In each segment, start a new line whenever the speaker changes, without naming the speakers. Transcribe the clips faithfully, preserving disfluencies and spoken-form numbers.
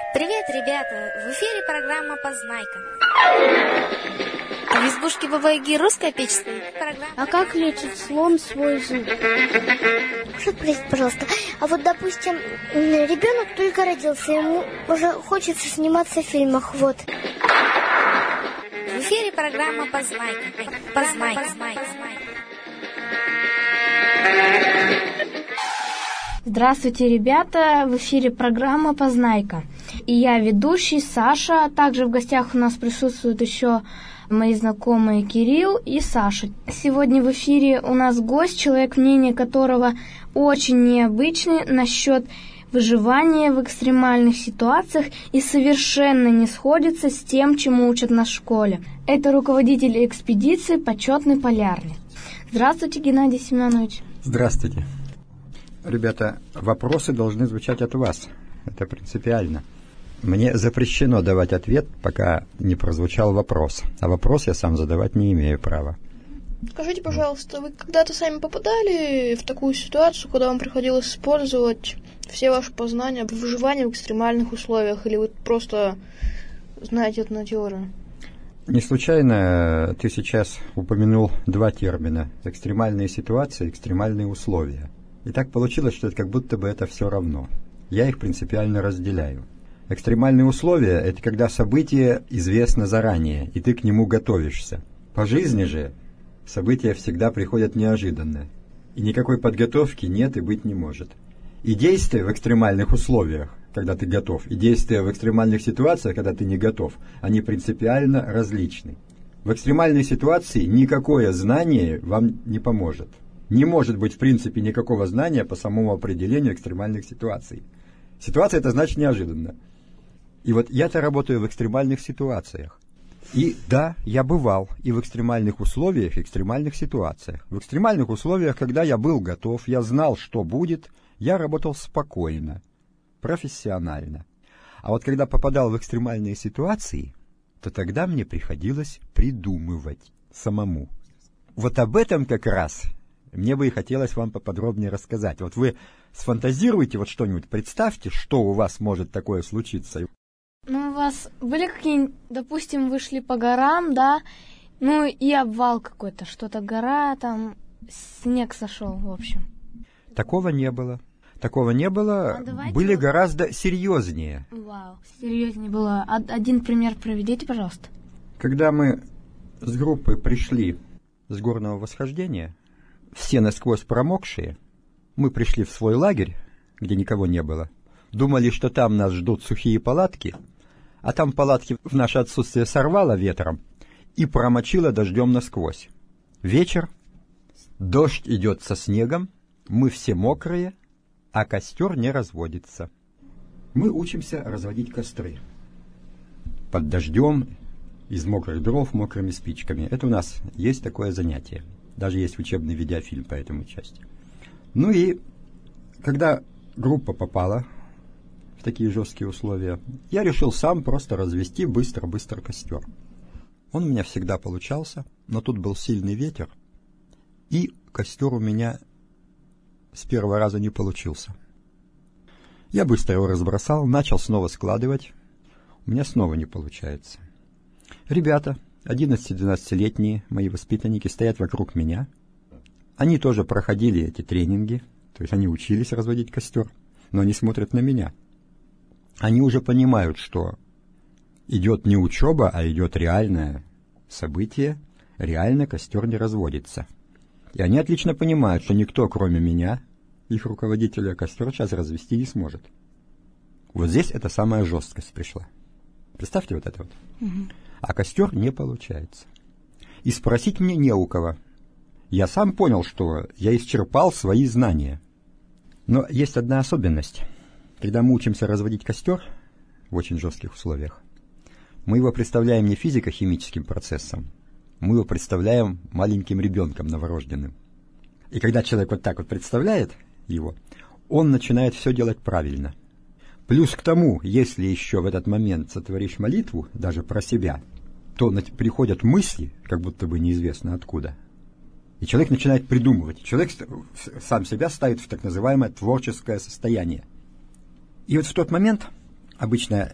Привет, ребята! В эфире программа «Познайка». А в избушке Бабы-Яги русская печь стоит. Программа...
А как лечит слон свой зуб?
Простите, пожалуйста. А вот, допустим, ребенок только родился, ему уже хочется сниматься в фильмах, вот.
В эфире программа «Познайка». Познайка. Познайка.
Здравствуйте, ребята! В эфире программа «Познайка». И я ведущий Саша. Также в гостях у нас присутствуют еще мои знакомые Кирилл и Саша. Сегодня в эфире у нас гость, человек, мнение которого очень необычный насчет выживания в экстремальных ситуациях и совершенно не сходится с тем, чему учат нас в школе. Это руководитель экспедиции «Почетный полярник». Здравствуйте, Геннадий Семенович.
Здравствуйте. Ребята, вопросы должны звучать от вас. Это принципиально. Мне запрещено давать ответ, пока не прозвучал вопрос. А вопрос я сам задавать не имею права.
Скажите, пожалуйста, вы когда-то сами попадали в такую ситуацию, когда вам приходилось использовать все ваши познания по выживанию в экстремальных условиях, или вы просто знаете это на теории?
Не случайно ты сейчас упомянул два термина: экстремальные ситуации и экстремальные условия. И так получилось, что это как будто бы это все равно. Я их принципиально разделяю. Экстремальные условия – это когда событие известно заранее, и ты к нему готовишься. По жизни же события всегда приходят неожиданно, и никакой подготовки нет и быть не может. И действия в экстремальных условиях, когда ты готов, и действия в экстремальных ситуациях, когда ты не готов, они принципиально различны. В экстремальной ситуации никакое знание вам не поможет. Не может быть, в принципе, никакого знания по самому определению экстремальных ситуаций. Ситуация – это значит неожиданно. И вот я-то работаю в экстремальных ситуациях. И да, я бывал и в экстремальных условиях, и в экстремальных ситуациях. В экстремальных условиях, когда я был готов, я знал, что будет, я работал спокойно, профессионально. А вот когда попадал в экстремальные ситуации, то тогда мне приходилось придумывать самому. Вот об этом как раз мне бы и хотелось вам поподробнее рассказать. Вот вы сфантазируйте вот что-нибудь, представьте, что у вас может такое случиться.
Ну, у вас были какие-нибудь, допустим, вы шли по горам, да, ну и обвал какой-то, что-то гора, там снег сошел, в общем.
Такого не было. Такого не было, а были вот гораздо серьезнее.
Вау, серьезнее было. Один пример приведите, пожалуйста.
Когда мы с группой пришли с горного восхождения, все насквозь промокшие, мы пришли в свой лагерь, где никого не было, думали, что там нас ждут сухие палатки, а там палатки в наше отсутствие сорвало ветром и промочило дождем насквозь. Вечер, дождь идет со снегом, мы все мокрые, а костер не разводится. Мы учимся разводить костры под дождем, из мокрых дров, мокрыми спичками. Это у нас есть такое занятие. Даже есть учебный видеофильм по этому части. Ну и когда группа попала в такие жесткие условия, я решил сам просто развести быстро-быстро костер. Он у меня всегда получался, но тут был сильный ветер, и костер у меня с первого раза не получился. Я быстро его разбросал, начал снова складывать. У меня снова не получается. Ребята, одиннадцати-двенадцатилетние мои воспитанники, стоят вокруг меня. Они тоже проходили эти тренинги, то есть они учились разводить костер, но они смотрят на меня. Они уже понимают, что идет не учеба, а идет реальное событие, реально костер не разводится. И они отлично понимают, что никто, кроме меня, их руководителя, костер сейчас развести не сможет. Вот здесь эта самая жесткость пришла. Представьте вот это вот. Угу. А костер не получается. И спросить мне не у кого. Я сам понял, что я исчерпал свои знания. Но есть одна особенность. Когда мы учимся разводить костер в очень жестких условиях, мы его представляем не физико-химическим процессом, мы его представляем маленьким ребенком новорожденным. И когда человек вот так вот представляет его, он начинает все делать правильно. Плюс к тому, если еще в этот момент сотворишь молитву, даже про себя, то приходят мысли, как будто бы неизвестно откуда. И человек начинает придумывать. Человек сам себя ставит в так называемое творческое состояние. И вот в тот момент, обычно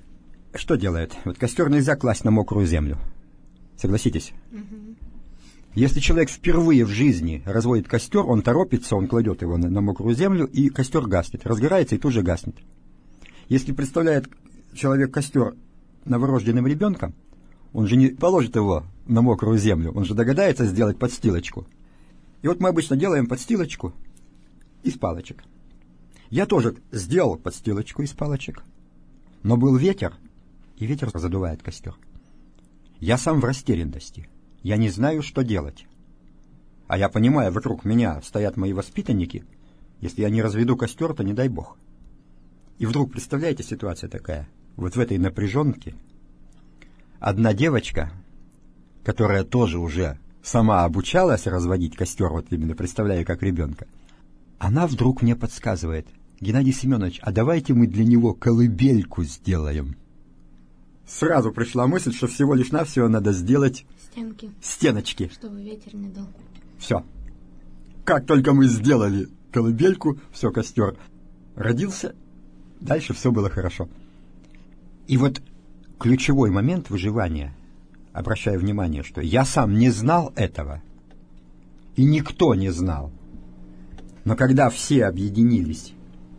что делает? Вот костер нельзя класть на мокрую землю. Согласитесь?
Мгм.
Если человек впервые в жизни разводит костер, он торопится, он кладет его на, на мокрую землю, и костер гаснет, разгорается и тут же гаснет. Если представляет человек костер новорожденным ребенком, он же не положит его на мокрую землю, он же догадается сделать подстилочку. И вот мы обычно делаем подстилочку из палочек. Я тоже сделал подстилочку из палочек, но был ветер, и ветер задувает костер. Я сам в растерянности. Я не знаю, что делать. А я понимаю, вокруг меня стоят мои воспитанники. Если я не разведу костер, то не дай бог. И вдруг, представляете, ситуация такая. Вот в этой напряженке одна девочка, которая тоже уже сама обучалась разводить костер, вот именно представляю, как ребенка, она вдруг мне подсказывает: Геннадий Семенович, а давайте мы для него колыбельку сделаем. Сразу пришла мысль, что всего лишь навсего надо сделать
Стенки,
стеночки.
чтобы ветер не дул.
Все. Как только мы сделали колыбельку, все, костер родился, дальше все было хорошо. И вот ключевой момент выживания, обращаю внимание, что я сам не знал этого, и никто не знал. Но когда все объединились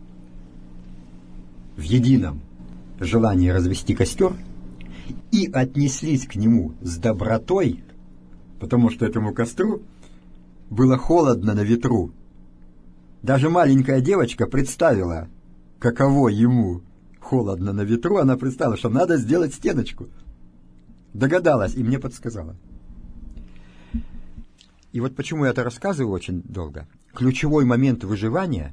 в едином желании развести костер и отнеслись к нему с добротой, потому что этому костру было холодно на ветру. Даже маленькая девочка представила, каково ему холодно на ветру, она представила, что надо сделать стеночку. Догадалась и мне подсказала. И вот почему я это рассказываю очень долго. Ключевой момент выживания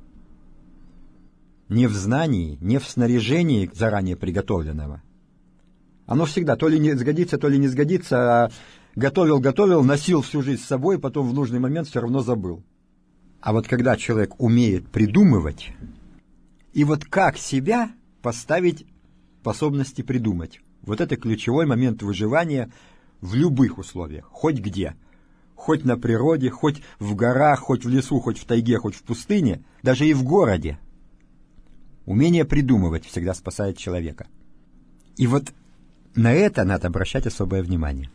не в знании, не в снаряжении заранее приготовленного. Оно всегда то ли не сгодится, то ли не сгодится, а готовил-готовил, носил всю жизнь с собой, потом в нужный момент все равно забыл. А вот когда человек умеет придумывать, и вот как себя поставить в способности придумать, вот это ключевой момент выживания в любых условиях, хоть где. Хоть на природе, хоть в горах, хоть в лесу, хоть в тайге, хоть в пустыне, даже и в городе. Умение придумывать всегда спасает человека. И вот на это надо обращать особое внимание.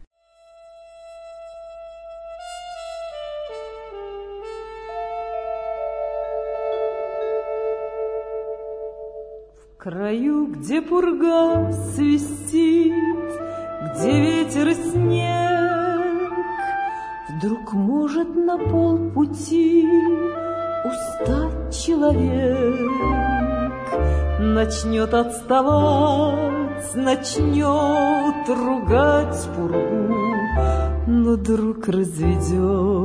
В краю, где пурга свистит, где ветер и снег, вдруг может на полпути устать человек, начнет отставать, начнет ругать пургу, но друг разведет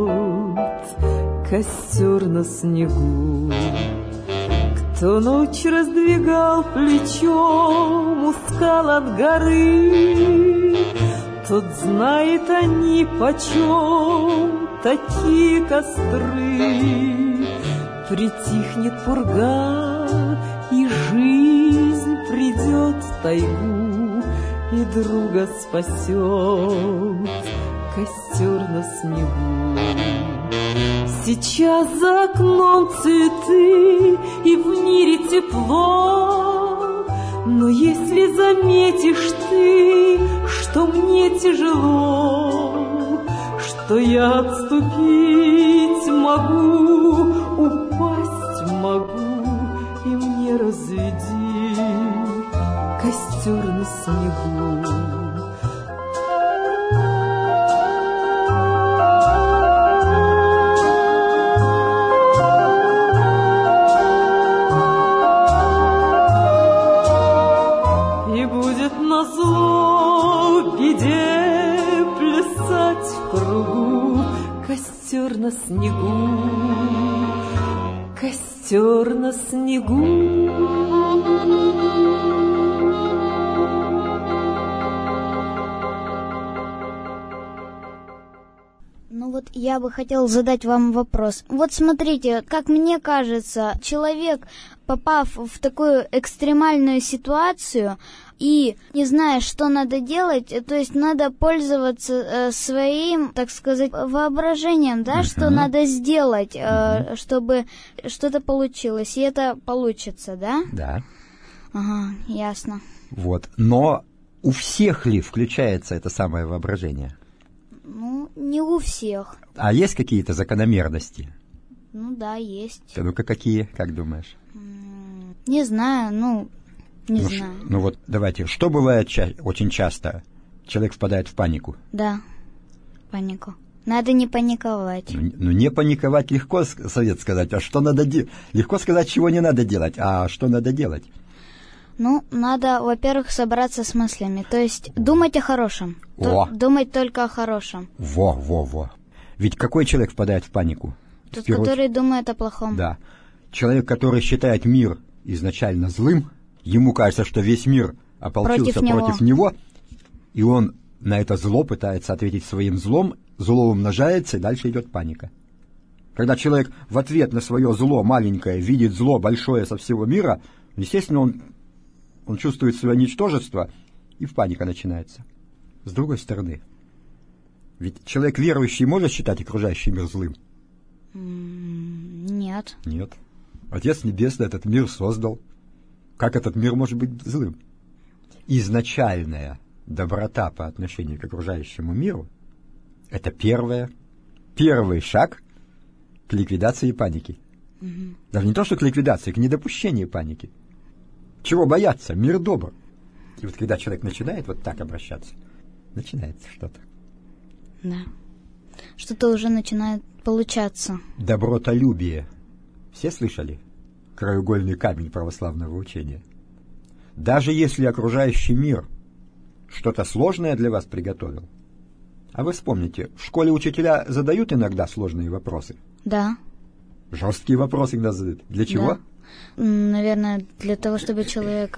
костер на снегу. Кто ночь раздвигал плечом у скал от горы, тот знает они почем такие костры. Притихнет пурга, и жизнь придет в тайгу, и друга спасет костер на снегу. Сейчас за окном цветы, и в мире тепло, но если заметишь ты, что мне тяжело, что я отступить могу, упасть могу, и мне разведи костер на снегу. Назло беде плясать в кругу, костер на снегу, костер на снегу.
Ну вот я бы хотел задать вам вопрос. Вот смотрите, как мне кажется, человек, попав в такую экстремальную ситуацию и не зная, что надо делать, то есть надо пользоваться э, своим, так сказать, воображением, да, uh-huh. что надо сделать, э, uh-huh. чтобы что-то получилось, и это получится, да?
Да.
Ага, ясно.
Вот. Но у всех ли включается это самое воображение?
Ну, не у всех.
А есть какие-то закономерности?
Ну да, есть.
Ну-ка, какие, как думаешь?
Не знаю, ну, не
ну,
знаю.
Ш, ну вот, давайте, что бывает ча- очень часто? Человек впадает в панику.
Да, панику. Надо не паниковать.
Ну, ну не паниковать легко совет сказать, а что надо делать? Легко сказать, чего не надо делать, а что надо делать?
Ну, надо, во-первых, собраться с мыслями, то есть думать о хорошем.
О.
То, думать только о хорошем.
Во, во, во. Ведь какой человек впадает в панику?
Тот,
в первую...
который думает о плохом.
Да. Человек, который считает мир изначально злым, ему кажется, что весь мир ополчился
против него.
против него, и он на это зло пытается ответить своим злом, зло умножается, и дальше идет паника. Когда человек в ответ на свое зло маленькое видит зло большое со всего мира, естественно, он, он чувствует свое ничтожество, и в паника начинается. С другой стороны, ведь человек верующий может считать окружающий мир злым?
Нет.
Нет. Отец Небесный этот мир создал. Как этот мир может быть злым? Изначальная доброта по отношению к окружающему миру — это первое, первый шаг к ликвидации паники.
Угу.
Даже не то, что к ликвидации, к недопущению паники. Чего бояться? Мир добр. И вот когда человек начинает вот так обращаться, начинается что-то.
Да. Что-то уже начинает получаться.
Добротолюбие. Все слышали? Краеугольный камень православного учения. Даже если окружающий мир что-то сложное для вас приготовил, а вы вспомните, в школе учителя задают иногда сложные вопросы.
Да.
Жесткие вопросы иногда задают. Для чего?
Да. Наверное, для того, чтобы человек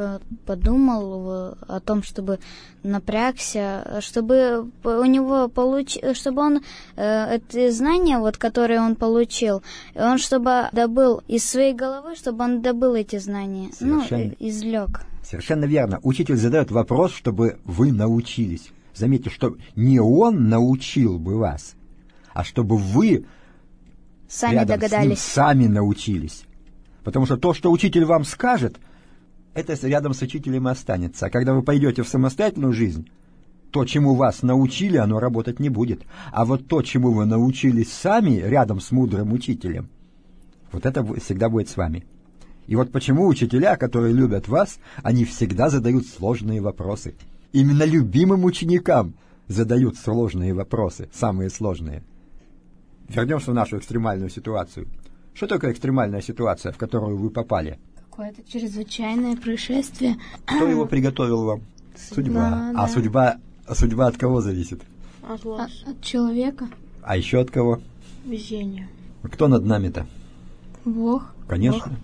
подумал о том, чтобы напрягся, чтобы у него получ... чтобы он э, эти знания, вот, которые он получил, он чтобы добыл из своей головы, чтобы он добыл эти знания,
Совершенно...
ну, извлек.
Совершенно верно. Учитель задает вопрос, чтобы вы научились. Заметьте, что не он научил бы вас, а чтобы вы
сами
рядом
догадались.
С ним сами научились. Потому что то, что учитель вам скажет, это рядом с учителем и останется. А когда вы пойдете в самостоятельную жизнь, то, чему вас научили, оно работать не будет. А вот то, чему вы научились сами, рядом с мудрым учителем, вот это всегда будет с вами. И вот почему учителя, которые любят вас, они всегда задают сложные вопросы. Именно любимым ученикам задают сложные вопросы, самые сложные. Вернемся в нашу экстремальную ситуацию. Что такое экстремальная ситуация, в которую вы попали?
Какое-то чрезвычайное происшествие.
Кто его приготовил вам? Судьба.
Да,
а
да.
судьба, а судьба от кого зависит?
От вас.
От, от человека.
А еще от кого?
Везение.
Кто над нами-то?
Бог.
Конечно. Бог.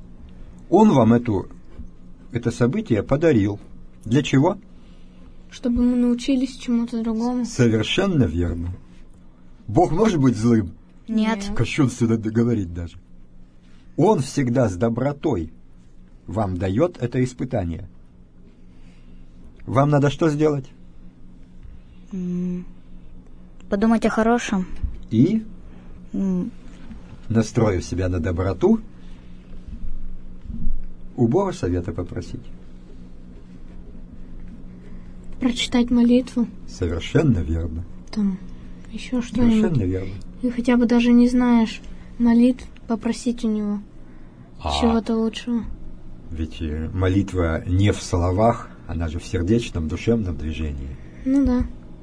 Он вам эту, это событие подарил. Для чего?
Чтобы мы научились чему-то другому.
Совершенно верно. Бог может быть злым?
Нет.
Кощунственно говорить даже. Он всегда с добротой вам дает это испытание. Вам надо что сделать?
Подумать о хорошем.
И,
Mm.
настроив себя на доброту, у Бога совета попросить.
Прочитать молитву.
Совершенно верно.
Там еще что-нибудь.
Совершенно верно.
И хотя бы даже не знаешь молитв, попросить у него
А,
чего-то лучшего.
Ведь молитва не в словах, она же в сердечном, душевном движении.
Ну да.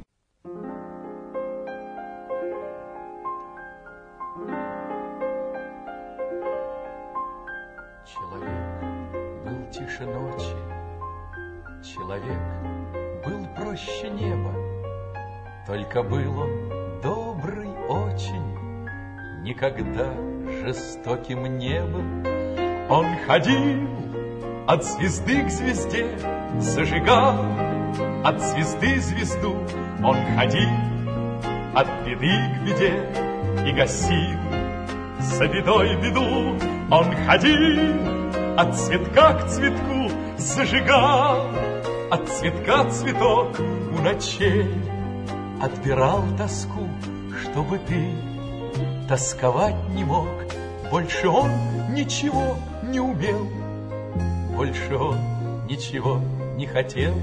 Человек был тише ночи, человек был проще неба, только был он добрый очень, никогда жестоким не был. Он ходил от звезды к звезде, зажигал от звезды звезду. Он ходил от беды к беде и гасил за бедой беду. Он ходил от цветка к цветку, зажигал от цветка цветок у ночей. Отбирал тоску, чтобы ты тосковать не мог. Больше он ничего не умел. больше он ничего не хотел.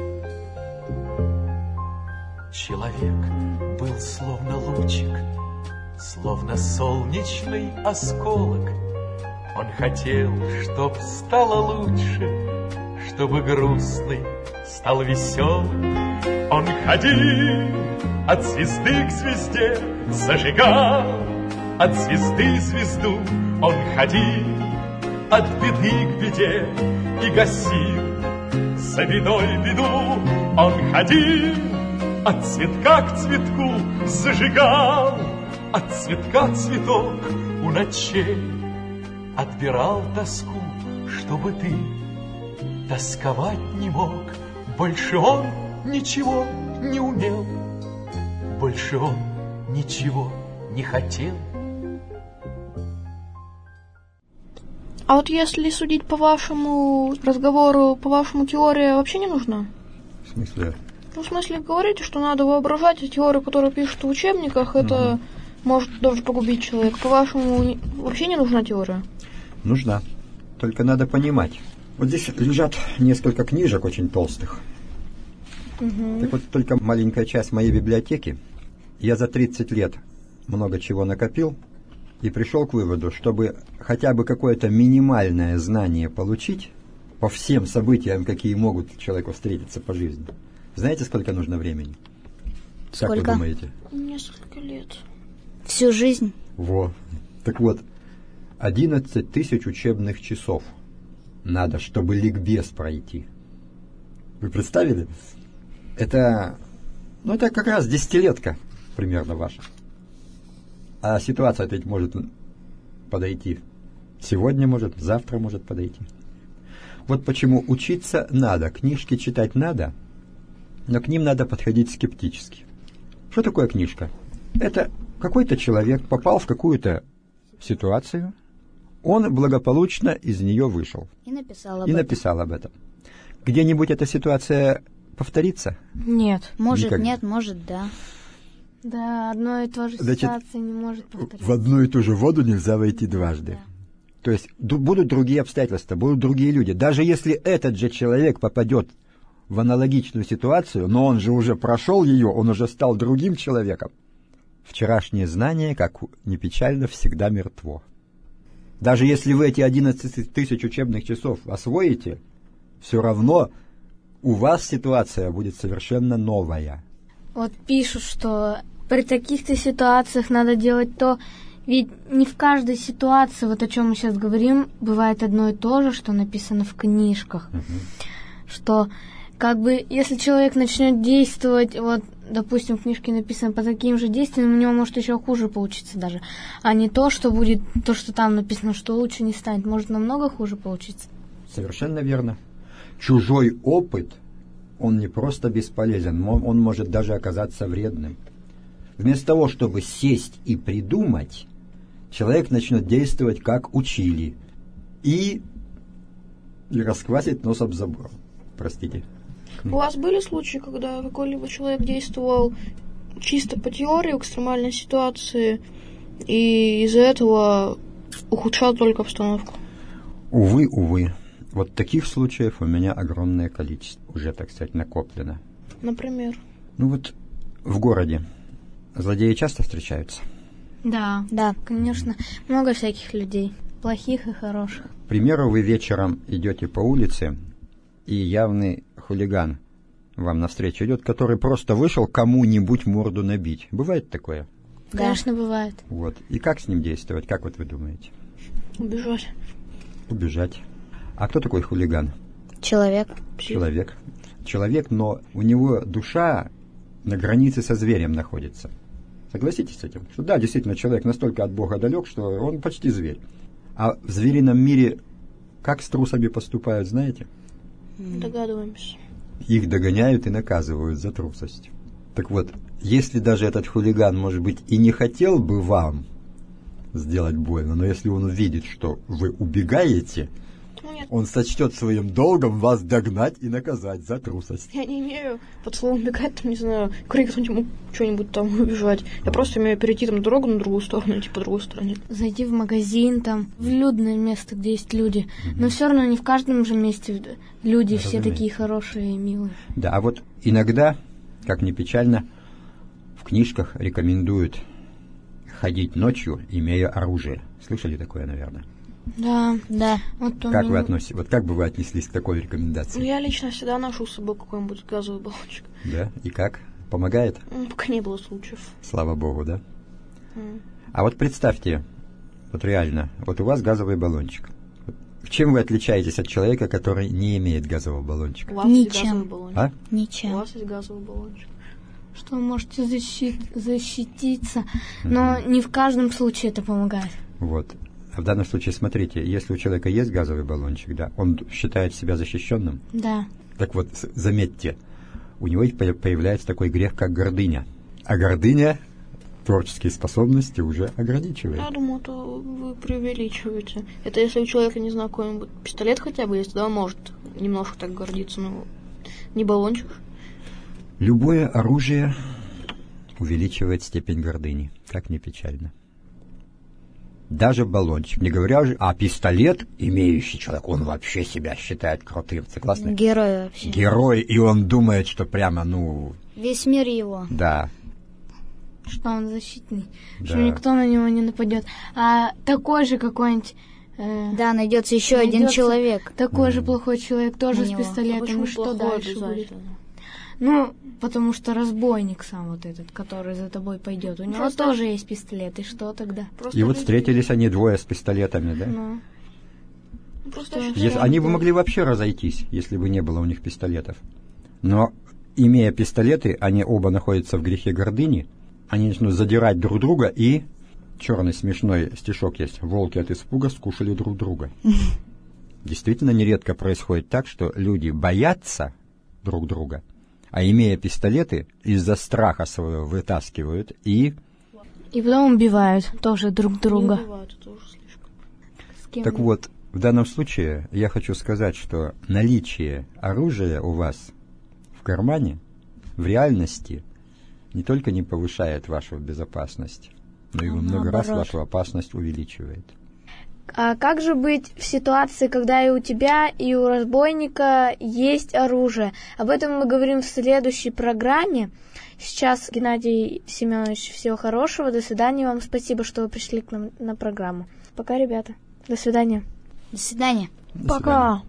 Человек был словно лучик, словно солнечный осколок. Он хотел, чтоб стало лучше, чтобы грустный стал веселым. Он ходил от звезды к звезде, зажигал от звезды звезду. Он ходил от беды к беде и гасил за бедой беду. Он ходил от цветка к цветку, зажигал от цветка цветок у ночей. Отбирал тоску, чтобы ты тосковать не мог. Больше он ничего не умел, больше он ничего не хотел.
А вот если судить по вашему разговору, по вашему, теория вообще не нужна?
В смысле?
Ну, в смысле, говорите, что надо воображать, а теорию, которую пишут в учебниках, это угу. может даже погубить человека. По-вашему, вообще не нужна теория?
Нужна. Только надо понимать. Вот здесь лежат несколько книжек очень толстых. Угу. Так вот, только маленькая часть моей библиотеки. Я за тридцать лет много чего накопил и пришел к выводу, чтобы хотя бы какое-то минимальное знание получить по всем событиям, какие могут человеку встретиться по жизни. Знаете, сколько нужно времени?
Сколько?
Как вы думаете?
Несколько лет.
Всю жизнь?
Во. Так вот, одиннадцать тысяч учебных часов надо, чтобы ликбез пройти. Вы представили? Это, ну, это как раз десятилетка примерно ваша. А ситуация ведь может подойти. Сегодня может, завтра может подойти. Вот почему учиться надо, книжки читать надо, но к ним надо подходить скептически. Что такое книжка? Это какой-то человек попал в какую-то ситуацию, он благополучно из нее вышел.
И написал об
и
этом.
написал об этом. Где-нибудь эта ситуация повторится?
Нет.
Может,
Никогда.
нет, может, да.
Да, одно и то же
Значит,
ситуация не может повториться.
В одну и ту же воду нельзя войти дважды.
Да.
То есть ду- будут другие обстоятельства, будут другие люди. Даже если этот же человек попадет в аналогичную ситуацию, но он же уже прошел ее, он уже стал другим человеком. Вчерашнее знание, как ни печально, всегда мертво. Даже если вы эти одиннадцать тысяч учебных часов освоите, все равно у вас ситуация будет совершенно новая.
Вот пишут, что при таких-то ситуациях надо делать то, ведь не в каждой ситуации, вот о чем мы сейчас говорим, бывает одно и то же, что написано в книжках. Uh-huh. Что как бы если человек начнет действовать, вот, допустим, в книжке написано по таким же действиям, у него может еще хуже получиться даже, а не то, что будет, то, что там написано, что лучше не станет, может намного хуже получиться.
Совершенно верно. Чужой опыт, он не просто бесполезен, он может даже оказаться вредным. Вместо того, чтобы сесть и придумать, человек начнет действовать, как учили, и, и расквасить нос об забор. Простите.
У вас были случаи, когда какой-либо человек действовал чисто по теории в экстремальной ситуации, и из-за этого ухудшал только обстановку?
Увы, увы. Вот таких случаев у меня огромное количество уже, так сказать, накоплено.
Например?
Ну вот в городе злодеи часто встречаются?
Да,
да,
конечно. Много всяких людей, плохих и хороших.
К примеру, вы вечером идете по улице, и явный хулиган вам навстречу идет, который просто вышел кому-нибудь морду набить. Бывает такое?
Да. Конечно, бывает.
Вот. И как с ним действовать? Как вот вы думаете?
Убежать.
Убежать. А кто такой хулиган?
Человек.
Человек. Человек, но у него душа на границе со зверем находится. Согласитесь с этим? Что да, действительно, человек настолько от Бога далек, что он почти зверь. А в зверином мире как с трусами поступают, знаете?
Догадываемся.
Их догоняют и наказывают за трусость. Так вот, если даже этот хулиган, может быть, и не хотел бы вам сделать больно, но если он увидит, что вы убегаете,
ну, нет,
Он сочтет своим долгом вас догнать и наказать за трусость.
Я не имею под словом бегать, там, не знаю, кто-нибудь мог что-нибудь там убежать. Я просто имею перейти там дорогу на другую сторону, идти по другой стороне.
Зайти в магазин, там, в людное место, где есть люди. Mm-hmm. Но все равно не в каждом же месте люди
Я
все
разумею.
такие хорошие и милые.
Да, а вот иногда, как ни печально, в книжках рекомендуют ходить ночью, имея оружие. Слышали такое, наверное?
Да,
Да.
Вот
Как вы относитесь? Вот как бы вы отнеслись к такой рекомендации?
Ну, я лично всегда ношу с собой какой-нибудь газовый баллончик.
Да? И как? Помогает?
Ну, пока не было случаев.
Слава богу, да?
Mm.
А вот представьте, вот реально, вот у вас газовый баллончик. Чем вы отличаетесь от человека, который не имеет газового баллончика?
У вас
Ничем.
есть газовый баллончик.
А?
У
Ничем.
вас есть газовый баллончик.
Что вы можете защит... защититься, но не в каждом случае это помогает.
Вот. А в данном случае, смотрите, если у человека есть газовый баллончик, да, он считает себя защищенным.
Да.
Так вот, с- заметьте, у него и по- появляется такой грех, как гордыня. А гордыня творческие способности уже ограничивает.
Я думаю, это вы преувеличиваете. Это если у человека, не знаю, какой-нибудь пистолет хотя бы есть, да, он может немножко так гордиться, но не баллончик.
Любое оружие увеличивает степень гордыни, как ни печально. Даже баллончик, не говоря уже, а пистолет, имеющий человек, он вообще себя считает крутым, согласны?
Герой вообще.
Герой, и он думает, что прямо, ну,
Весь мир его.
да.
Что он защитный,
Да.
что никто на него не нападет. А такой же какой-нибудь... э,
Да, найдется еще один
найдется
человек.
Такой же плохой человек, тоже
У
с
него.
А
пистолетом.
почему
И что
плохой
дальше будет?
обязательно?
Ну, потому что разбойник сам вот этот, который за тобой пойдет. У него
Просто-
тоже есть пистолет. И что тогда?
Просто
И вот
люди-
встретились они двое с пистолетами, да?
Ну,
Просто
Что?
я считаю,
Если, они бы могли вообще разойтись, если бы не было у них пистолетов. Но, имея пистолеты, они оба находятся в грехе гордыни, они начнут задирать друг друга, и черный смешной стишок есть: «Волки от испуга скушали друг друга». Действительно, нередко происходит так, что люди боятся друг друга, а имея пистолеты, из-за страха своего вытаскивают и...
и потом убивают тоже друг
не
друга.
убивают, это уже слишком.
С кем?
Так вот, в данном случае я хочу сказать, что наличие оружия у вас в кармане в реальности не только не повышает вашу безопасность, но и
А
во много раз
наоборот.
вашу опасность увеличивает.
А как же быть в ситуации, когда и у тебя, и у разбойника есть оружие? Об этом мы говорим в следующей программе. Сейчас, Геннадий Семенович, всего хорошего. До свидания вам. Спасибо, что вы пришли к нам на программу. Пока, ребята. До свидания.
До свидания.
До
Пока.
свидания.